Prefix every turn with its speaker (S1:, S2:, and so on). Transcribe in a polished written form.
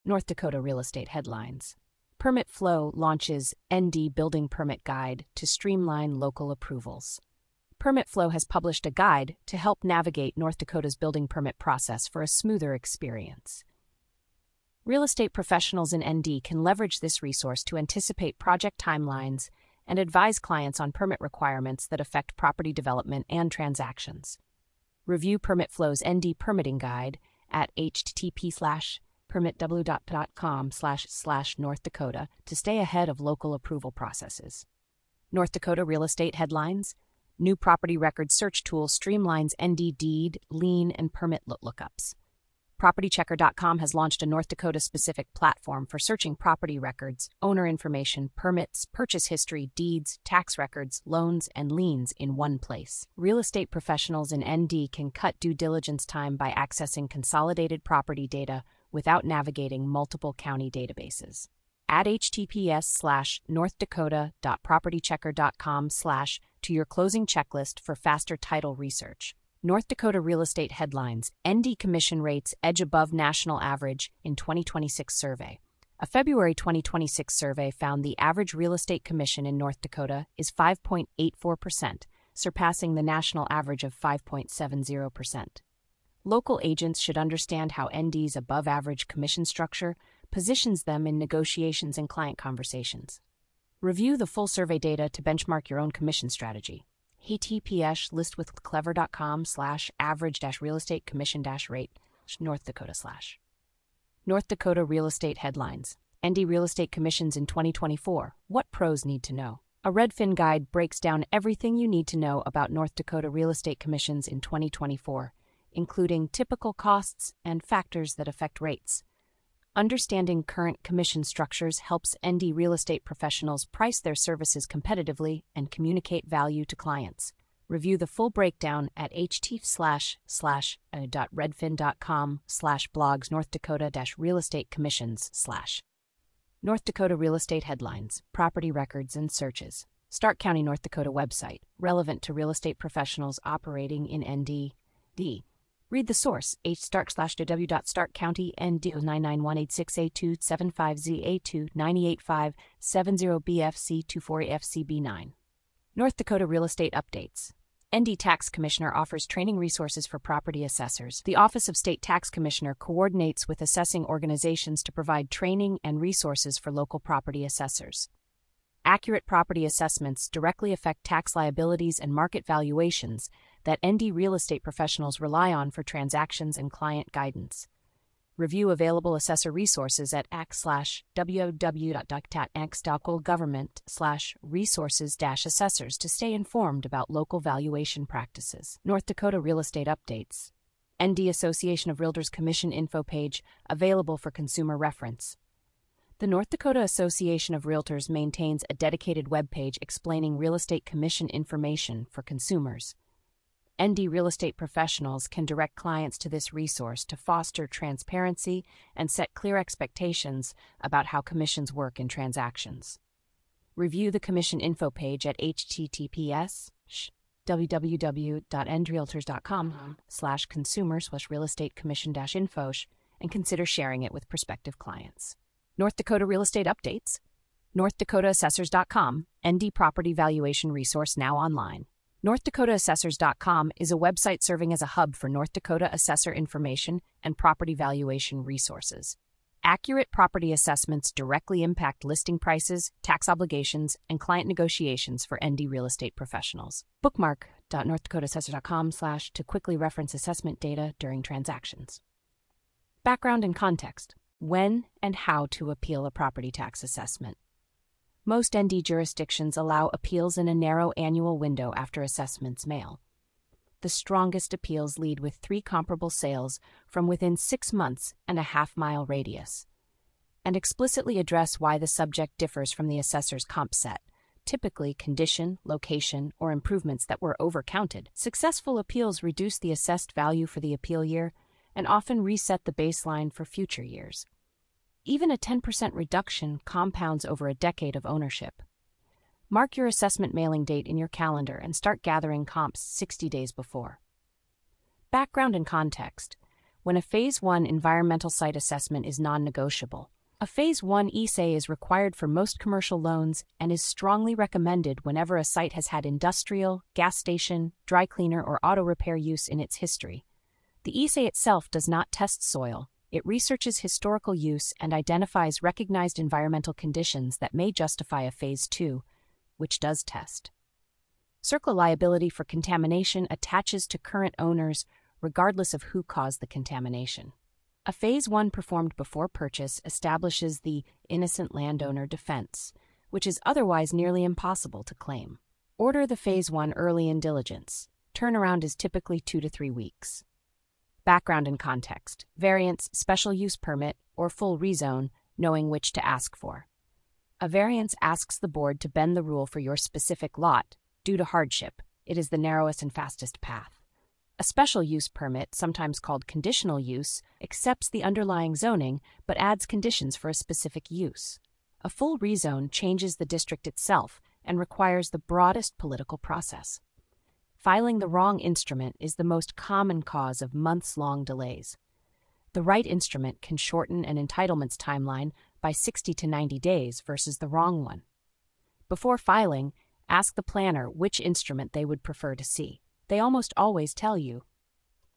S1: North Dakota real estate headlines. Permit Flow launches ND Building Permit Guide to streamline local approvals. Permit Flow has published a guide to help navigate North Dakota's building permit process for a smoother experience. Real estate professionals in ND can leverage this resource to anticipate project timelines and advise clients on permit requirements that affect property development and transactions. Review Permit Flow's ND Permitting Guide at http://permitw.com/North Dakota to stay ahead of local approval processes. North Dakota real estate headlines. New property record search tool streamlines ND deed, lien, and permit lookups. PropertyChecker.com has launched a North Dakota-specific platform for searching property records, owner information, permits, purchase history, deeds, tax records, loans, and liens in one place. Real estate professionals in ND can cut due diligence time by accessing consolidated property data without navigating multiple county databases. Add https://northdakota.propertychecker.com/ to your closing checklist for faster title research. North Dakota real estate headlines. ND commission rates edge above national average in 2026 survey. A February 2026 survey found the average real estate commission in North Dakota is 5.84%, surpassing the national average of 5.70%. Local agents should understand how ND's above-average commission structure positions them in negotiations and client conversations. Review the full survey data to benchmark your own commission strategy. https://listwithclever.com/average-real estate commission-rate North Dakota/. North Dakota real estate headlines. ND real estate commissions in 2024. What pros need to know. A Redfin guide breaks down everything you need to know about North Dakota real estate commissions in 2024, including typical costs and factors that affect rates. Understanding current commission structures helps ND real estate professionals price their services competitively and communicate value to clients. Review the full breakdown at http://redfin.com/blogs North Dakota-real estate commissions/. North Dakota real estate headlines, property records, and searches. Stark County, North Dakota website, relevant to real estate professionals operating in ND. Read the source, hstark/www.starkcounty.nd99186A275ZA2985770BFC24FCB9. North Dakota real estate updates. ND Tax Commissioner offers training resources for property assessors. The Office of State Tax Commissioner coordinates with assessing organizations to provide training and resources for local property assessors. Accurate property assessments directly affect tax liabilities and market valuations that ND real estate professionals rely on for transactions and client guidance. Review available assessor resources at ax/www.tax.government/resources-assessors to stay informed about local valuation practices. North Dakota real estate updates. ND Association of Realtors Commission info page available for consumer reference. The North Dakota Association of Realtors maintains a dedicated webpage explaining real estate commission information for consumers. ND real estate professionals can direct clients to this resource to foster transparency and set clear expectations about how commissions work in transactions. Review the commission info page at https://www.ndrealtors.com/consumer/real estate commission-info and consider sharing it with prospective clients. North Dakota real estate updates. NorthDakotaAssessors.com, ND property valuation resource now online. NorthDakotaAssessors.com is a website serving as a hub for North Dakota assessor information and property valuation resources. Accurate property assessments directly impact listing prices, tax obligations, and client negotiations for ND real estate professionals. Bookmark.NorthDakotaAssessor.com/ to quickly reference assessment data during transactions. Background and context. When and how to appeal a property tax assessment. Most ND jurisdictions allow appeals in a narrow annual window after assessments mail. The strongest appeals lead with 3 comparable sales from within 6 months and a half-mile radius, and explicitly address why the subject differs from the assessor's comp set, typically condition, location, or improvements that were overcounted. Successful appeals reduce the assessed value for the appeal year and often reset the baseline for future years. Even a 10% reduction compounds over a decade of ownership. Mark your assessment mailing date in your calendar and start gathering comps 60 days before. Background and context. when a Phase 1 environmental site assessment is non-negotiable. A Phase 1 ESA is required for most commercial loans and is strongly recommended whenever a site has had industrial, gas station, dry cleaner, or auto repair use in its history. The ESA itself does not test soil. It researches historical use and identifies recognized environmental conditions that may justify a Phase 2, which does test. CERCLA liability for contamination attaches to current owners regardless of who caused the contamination. A Phase 1 performed before purchase establishes the innocent landowner defense, which is otherwise nearly impossible to claim. Order the Phase 1 early in diligence. Turnaround is typically 2 to 3 weeks. Background and context: variance, special use permit, or full rezone, knowing which to ask for. A variance asks the board to bend the rule for your specific lot due to hardship. It is the narrowest and fastest path. A special use permit, sometimes called conditional use, accepts the underlying zoning but adds conditions for a specific use. A full rezone changes the district itself and requires the broadest political process. Filing the wrong instrument is the most common cause of months-long delays. The right instrument can shorten an entitlements timeline by 60 to 90 days versus the wrong one. Before filing, ask the planner which instrument they would prefer to see. They almost always tell you.